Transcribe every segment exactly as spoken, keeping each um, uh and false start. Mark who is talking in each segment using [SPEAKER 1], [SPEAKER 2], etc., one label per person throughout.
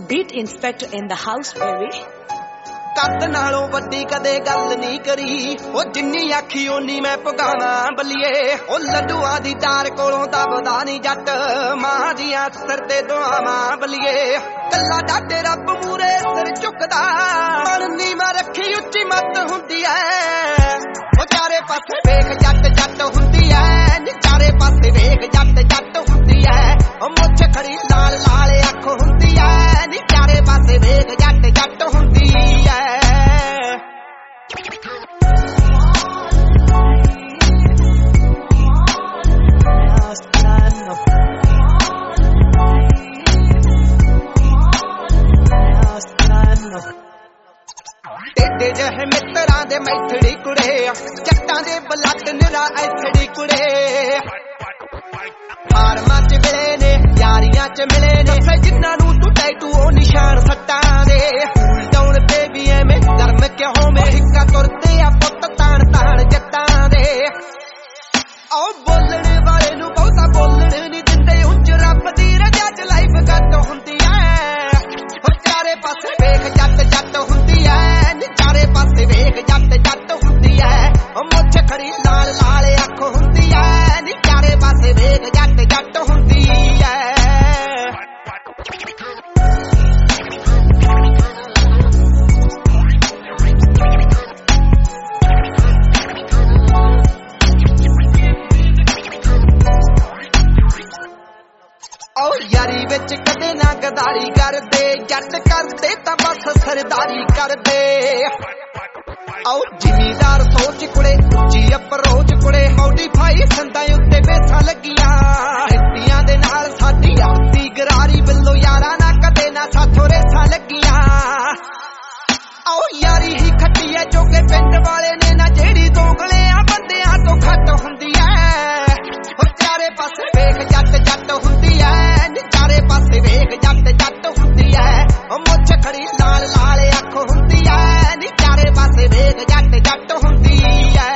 [SPEAKER 1] Beat Inspector in the house, baby.
[SPEAKER 2] ਕੱਦ ਨਾਲੋਂ ਵੱਡੀ ਕਦੇ ਗੱਲ ਨਹੀਂ ਕਰੀ ਉਹ ਜਿੰਨੀ ਆਖੀ ਓਨੀ ਮੈਂ ਪਗਾਵਾਂ ਬੱਲੀਏ ਉਹ ਲੱਡੂਆਂ ਦੀ ਤਾਰ ਕੋਲੋਂ ਦਬਦਾ ਨਹੀਂ ਜੱਟ ਮਾਂ ਦੀਆਂ ਸਿਰ ਤੇ ਦੁਆਵਾਂ ਬੱਲੀਏ ਕੱਲਾ ਡਾਡੇ ਰੱਬ ਮੂਰੇ ਸਿਰ ਝੁਕਦਾ ਬਣਨੀ ਮੈਂ ਰੱਖੀ ਉੱਚੀ ਮੱਤ ਹੁੰਦੀ ਐ ਉਹ ਚਾਰੇ ਪਾਸੇ ਵੇਖ ਜੱਟ ਜੱਟ ਹੁੰਦੀ ਐ ਨੀ ਚਾਰੇ ਪਾਸੇ ਵੇਖ ਜੱਟ ਜੱਟ ਹੁੰਦੀ ਐ ਉਹ ਮੁੱਛ ਖੜੀ ਲਾਲ ਲਾਲ ਅੱਖ ਹੁੰਦੀ ਐ ਨੀ ਚਾਰੇ ਪਾਸੇ ਵੇਖ ਜੱਟ ਜੱਟ ਹੁੰਦੀ ਐ ਟੇਡੇ ਜਿਹੇ ਮਿੱਤਰਾਂ ਦੇ ਮੈਥੜੀ ਕੁੜੇ ਜੱਟਾਂ ਦੇ ਬਲੱਡ ਨਿਰਾ ਐਥੜੀ ਕੁੜੇ ਹਾਰਮਾਂ ਚ ਮਿਲੇ ਨੇ ਯਾਰੀਆਂ ਚ ਮਿਲੇ ਨੇ ਜਿਨ੍ਹਾਂ ਨੂੰ ਤੂੰ ਟੈਟੂ ਉਹ ਨਿਸ਼ਾਨ ਸੱਟਾਂ ਦੇ ਕੂਲ ਡਾਊਨ ਬੇਬੀ ਐਵੇਂ ਗਰਮ ਕਿਉਂ ਮੇ ਹਿੱਕਾ ਤੁਰਦੇ ਆ ਪੁੱਤ ਤਾਣ ਤਾਣ ਜੱਟਾਂ ਦੇ ਆਓ ਬੋਲਣ ਵਾਲੇ ਨੂੰ ਬਹੁਤਾ ਬੋਲਣ ਨਹੀਂ ਦਿੰਦੇ ਉੱਚ ਰੱਬ ਦੀ ਰਜਾ ਚ ਲਾਈਫ ਘੱਟ ਹੁੰਦੀ ਐ ਉਹ ਚਾਰੇ ਪਾਸੇ ਵੇਖ ਜੱਟ ਜੱਟ ਹੁੰਦੀ ਐ ਨੀ ਚਾਰੇ ਪਾਸੇ ਵੇਖ ਜੱਟ ਜੱਟ ਹੁੰਦੀ ਐ ਉਹ ਮੁੱਛ ਖੜੀ ਲਾਲ ਲਾਲ ਅੱਖ ਹੁੰਦੀ ਐ ਨੀ ਚਾਰੇ ਪਾਸੇ ਵੇਖ ਜੱਟ ਜੱਟ ਹੁੰਦੀ ਐ ਓ ਯਾਰੀ ਵਿੱਚ ਕਦੇ ਨਾ ਗਦਾਰੀ ਕਰਦੇ ਜੱਟ ਕਰਦੇ ਤਾਂ ਬਸ ਸਰਦਾਰੀ ਕਰਦੇ ਆਓ ਜ਼ਿਮੀਦਾਰ ਸੋਚ ਕੁੜੇ ਉੱਚੀ ਅਪਰੋਚ ਕੁੜੇ ਮੋਡੀਫਾਈ ਸੰਦਾਂ ਉੱਤੇ ਬੇਸਾਂ ਲੱਗੀਆਂ ਹਿੱਟੀਆਂ ਦੇ ਨਾਲ ਸਾਡੀ ਆਰਤੀ ਗਰਾਰੀ ਵੱਲੋਂ ਯਾਰਾਂ ਨਾ ਕਦੇ ਨਾ ਸਾਥੋਂ ਰੇਸਾਂ ਲੱਗੀਆਂ ਆਓ ਯਾਰੀ ਹੀ ਖੱਟੀ ਐ ਜੋ ਕਿ ਪਿੰਡ ਵਾਲੇ ਨੇ ਨਾ ਜਿਹੜੀ ਦੋਗਲੇ ਆ ਬੰਦਿਆਂ ਤੋਂ ਘੱਟ ਹੁੰਦੀ ਐ ਉਹ ਚਾਰੇ ਪਾਸੇ ਵੇਖ ਜੱਟ ਜੱਟ ਹੁੰਦੀ ਐ ਨੀ ਚਾਰੇ ਪਾਸੇ ਵੇਖ ਜੱਟ ਜੱਟ ਹੁੰਦੀ ਐ ਉਹ ਮੁੱਛ ਖੜੀ ਲਾਲ ਲਾਲ ਅੱਖ ਹੁੰਦੀ ਐ ਨੀ ਚਾਰੇ ਪਾਸੇ ਵੇਖ ਜੱਟ ਜੱਟ ਹੁੰਦੀ ਐ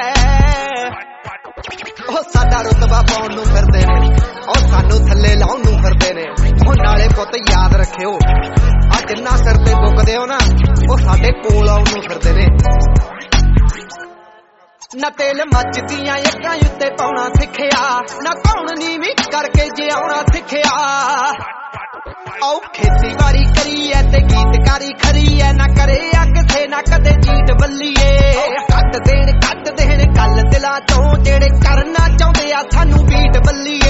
[SPEAKER 2] ਉਹ ਸਾਡਾ ਰੁਤਬਾ ਪਾਉਣ ਨੂੰ ਫਿਰਦੇ ਨੇ ਉਹ ਸਾਨੂੰ ਥੱਲੇ ਲਾਉਣ ਨੂੰ ਫਿਰਦੇ ਨੇ ਉਹ ਨਾਲੇ ਪੁੱਤ ਯਾਦ ਰੱਖਿਓ ਆ ਜਿੰਨਾ ਸਿਰ ਤੇ ਦੁਖਦੇ ਹੋ ਨਾ ਉਹ ਸਾਡੇ ਕੋਲ ਆਉਣ ਨੂੰ ਫਿਰਦੇ ਨੇ ਨਾ ਤੇਲ ਮੱਚਦੀਆਂ ਅੱਖਾਂ ਉੱਤੇ ਪਾਉਣਾ ਸਿੱਖਿਆ ਨਾ ਕੌਣ ਨੀਵੀਂ ਕਰਕੇ ਜਿਉਣਾ ਸਿੱਖਿਆ ਆਓ ਖੇਤੀਬਾੜੀ ਕਰੀ ਐ ਤੇ ਗੀਤਕਾਰੀ ਖਰੀ ਐ ਨਾ ਕਰੇ ਆ ਕਿਸੇ ਨਾ ਕਦੇ ਜੀਤ ਬੱਲੀਏ ਕੱਟ ਦੇਣ ਕੱਟ ਦੇਣ ਗੱਲ ਦਿਲਾਂ ਤੋਂ ਜਿਹੜੇ ਕਰਨਾ ਚਾਹੁੰਦੇ ਆ ਸਾਨੂੰ ਬੀਟ ਬੱਲੀਏ